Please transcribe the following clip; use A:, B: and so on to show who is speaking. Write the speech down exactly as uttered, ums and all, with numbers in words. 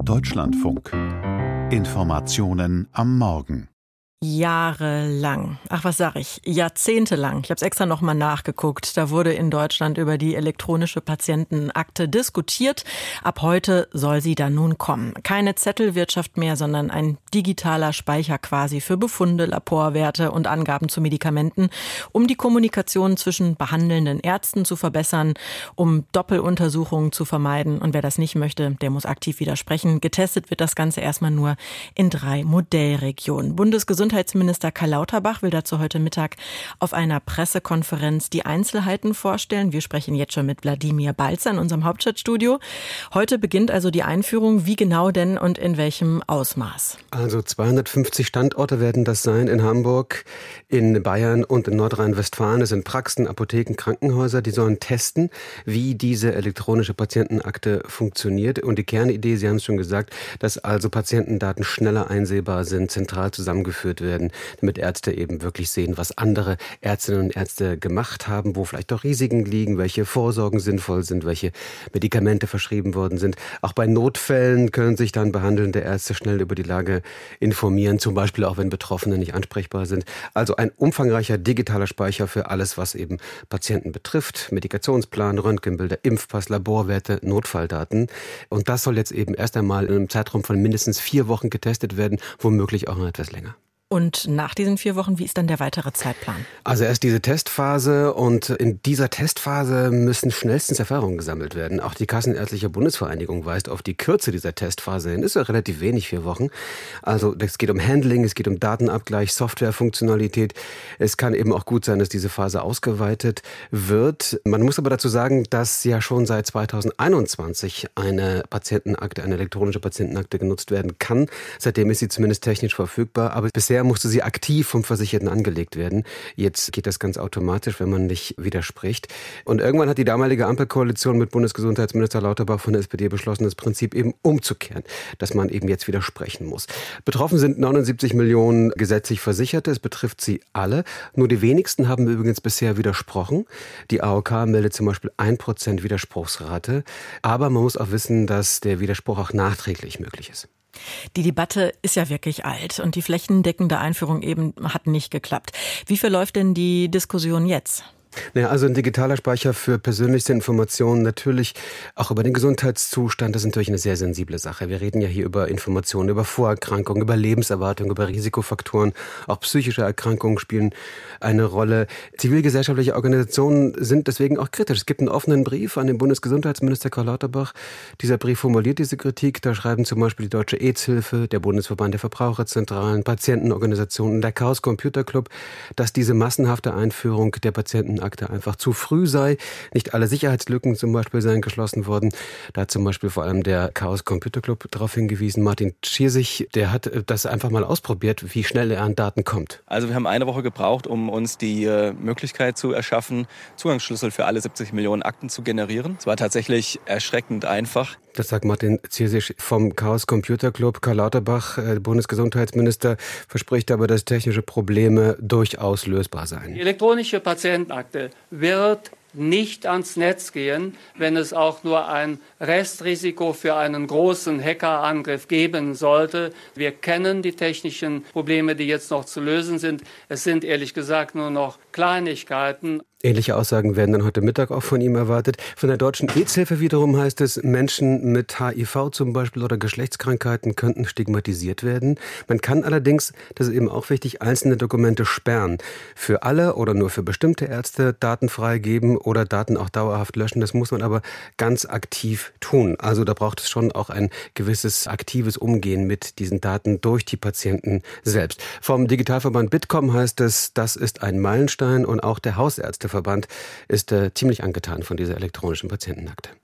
A: Deutschlandfunk. Informationen am Morgen.
B: Jahrelang, ach was sag ich, jahrzehntelang, ich habe es extra nochmal nachgeguckt, da wurde in Deutschland über die elektronische Patientenakte diskutiert. Ab heute soll sie dann nun kommen. Keine Zettelwirtschaft mehr, sondern ein digitaler Speicher quasi für Befunde, Laborwerte und Angaben zu Medikamenten, um die Kommunikation zwischen behandelnden Ärzten zu verbessern, um Doppeluntersuchungen zu vermeiden. Und wer das nicht möchte, der muss aktiv widersprechen. Getestet wird das Ganze erstmal nur in drei Modellregionen. Bundesgesundheitsminister Gesundheitsminister Karl Lauterbach will dazu heute Mittag auf einer Pressekonferenz die Einzelheiten vorstellen. Wir sprechen jetzt schon mit Wladimir Balzer in unserem Hauptstadtstudio. Heute beginnt also die Einführung. Wie genau denn und in welchem Ausmaß?
C: Also zweihundertfünfzig Standorte werden das sein in Hamburg, in Bayern und in Nordrhein-Westfalen. Es sind Praxen, Apotheken, Krankenhäuser, die sollen testen, wie diese elektronische Patientenakte funktioniert. Und die Kernidee, Sie haben es schon gesagt, dass also Patientendaten schneller einsehbar sind, zentral zusammengeführt werden, damit Ärzte eben wirklich sehen, was andere Ärztinnen und Ärzte gemacht haben, wo vielleicht auch Risiken liegen, welche Vorsorgen sinnvoll sind, welche Medikamente verschrieben worden sind. Auch bei Notfällen können sich dann behandelnde Ärzte schnell über die Lage informieren, zum Beispiel auch wenn Betroffene nicht ansprechbar sind. Also ein umfangreicher digitaler Speicher für alles, was eben Patienten betrifft. Medikationsplan, Röntgenbilder, Impfpass, Laborwerte, Notfalldaten. Und das soll jetzt eben erst einmal in einem Zeitraum von mindestens vier Wochen getestet werden, womöglich auch noch etwas länger.
B: Und nach diesen vier Wochen, wie ist dann der weitere Zeitplan?
C: Also erst diese Testphase, und in dieser Testphase müssen schnellstens Erfahrungen gesammelt werden. Auch die Kassenärztliche Bundesvereinigung weist auf die Kürze dieser Testphase hin. Ist ja relativ wenig, vier Wochen. Also es geht um Handling, es geht um Datenabgleich, Softwarefunktionalität. Es kann eben auch gut sein, dass diese Phase ausgeweitet wird. Man muss aber dazu sagen, dass ja schon seit zweitausendeinundzwanzig eine Patientenakte, eine elektronische Patientenakte genutzt werden kann. Seitdem ist sie zumindest technisch verfügbar, aber bisher musste sie aktiv vom Versicherten angelegt werden. Jetzt geht das ganz automatisch, wenn man nicht widerspricht. Und irgendwann hat die damalige Ampelkoalition mit Bundesgesundheitsminister Lauterbach von der S P D beschlossen, das Prinzip eben umzukehren, dass man eben jetzt widersprechen muss. Betroffen sind neunundsiebzig Millionen gesetzlich Versicherte. Es betrifft sie alle. Nur die wenigsten haben übrigens bisher widersprochen. Die A O K meldet zum Beispiel ein Prozent Widerspruchsrate. Aber man muss auch wissen, dass der Widerspruch auch nachträglich möglich ist.
B: Die Debatte ist ja wirklich alt und die flächendeckende Einführung eben hat nicht geklappt. Wie verläuft denn die Diskussion jetzt?
C: Naja, also ein digitaler Speicher für persönlichste Informationen, natürlich auch über den Gesundheitszustand, das ist natürlich eine sehr sensible Sache. Wir reden ja hier über Informationen, über Vorerkrankungen, über Lebenserwartung, über Risikofaktoren. Auch psychische Erkrankungen spielen eine Rolle. Zivilgesellschaftliche Organisationen sind deswegen auch kritisch. Es gibt einen offenen Brief an den Bundesgesundheitsminister Karl Lauterbach. Dieser Brief formuliert diese Kritik. Da schreiben zum Beispiel die Deutsche AIDS-Hilfe, der Bundesverband der Verbraucherzentralen, Patientenorganisationen, der Chaos Computer Club, dass diese massenhafte Einführung der Patienten Akte einfach zu früh sei. Nicht alle Sicherheitslücken zum Beispiel seien geschlossen worden. Da hat zum Beispiel vor allem der Chaos Computer Club darauf hingewiesen. Martin Schiersig, der hat das einfach mal ausprobiert, wie schnell er an Daten kommt.
D: Also wir haben eine Woche gebraucht, um uns die äh, Möglichkeit zu erschaffen, Zugangsschlüssel für alle siebzig Millionen Akten zu generieren. Es war tatsächlich erschreckend einfach.
C: Das sagt Martin Schiersig vom Chaos Computer Club. Karl Lauterbach, äh, Bundesgesundheitsminister, verspricht aber, dass technische Probleme durchaus lösbar seien.
E: Die elektronische Patientenakte wird nicht ans Netz gehen, wenn es auch nur ein Restrisiko für einen großen Hackerangriff geben sollte. Wir kennen die technischen Probleme, die jetzt noch zu lösen sind. Es sind ehrlich gesagt nur noch Kleinigkeiten.
C: Ähnliche Aussagen werden dann heute Mittag auch von ihm erwartet. Von der Deutschen AIDS-Hilfe wiederum heißt es, Menschen mit H I V zum Beispiel oder Geschlechtskrankheiten könnten stigmatisiert werden. Man kann allerdings, das ist eben auch wichtig, einzelne Dokumente sperren. Für alle oder nur für bestimmte Ärzte Daten freigeben oder Daten auch dauerhaft löschen. Das muss man aber ganz aktiv tun. Also da braucht es schon auch ein gewisses aktives Umgehen mit diesen Daten durch die Patienten selbst. Vom Digitalverband Bitkom heißt es, das ist ein Meilenstein, und auch der Hausärzteverband ist äh, ziemlich angetan von dieser elektronischen Patientenakte.